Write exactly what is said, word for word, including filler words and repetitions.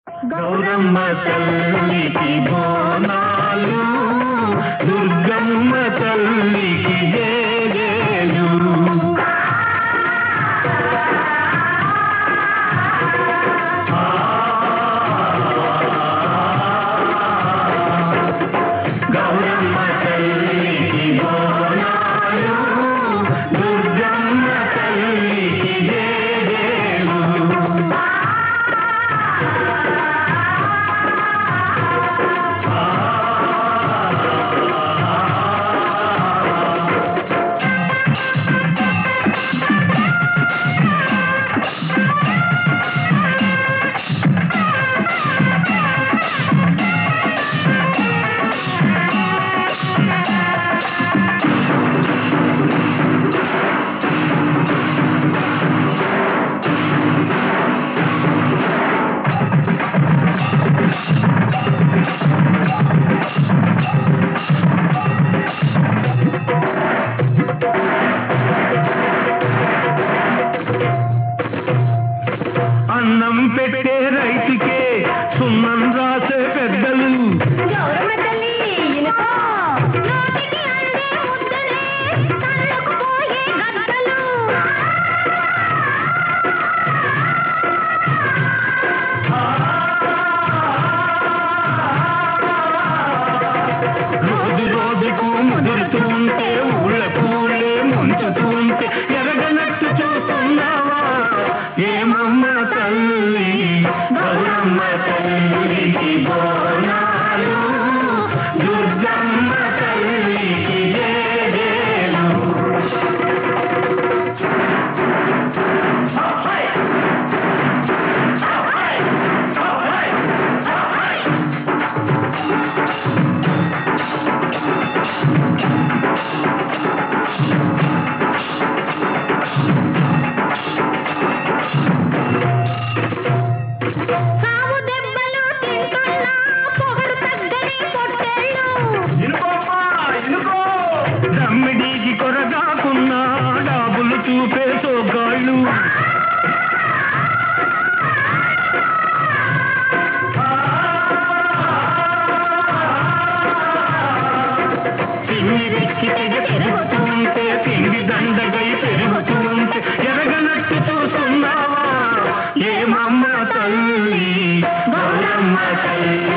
గౌరమ్మ తల్లికి బోనాలు, దుర్గమ్మ తల్లికి జేజేలు. గౌరమ్మ తల్లికి బోనాలు, దుర్గమ్మ తల్లికి జేజేలు. అన్నం పెట్టే రైతుకే సున్నం రాసే పెద్దలు, గౌరమ్మ తల్లి ఇనుకో, నోటికి అందే ముద్దలే కళ్ళకు పోయే గద్దలు. రోజు రోజుకు ముదురుతూ ఉంటే ఊళ్ళ పూలే ముంచుతూ ఉంటే ఎరగనట్టు చూస్తున్నావా ఏమమ్మ తల్లి. గౌరమ్మ తల్లికి బోనాలు, దుర్గమ్మ తల్లికి జేజేలు. సాము దెబ్బలు తింటున్నా పొగరు తగ్గని పొట్టేళ్ళు. దమ్మిడికి కొరగాకున్నా డాబులు చూపే సోగాళ్ళు, తిండి వెక్కి తెగ పెరుగుతూ ఉంటే తిండి దండగై పెరుగుతూ ఉంటే ఎరగనట్టు చూస్తున్నావా ఏమమ్మ తల్లి. గౌరమ్మ తల్లి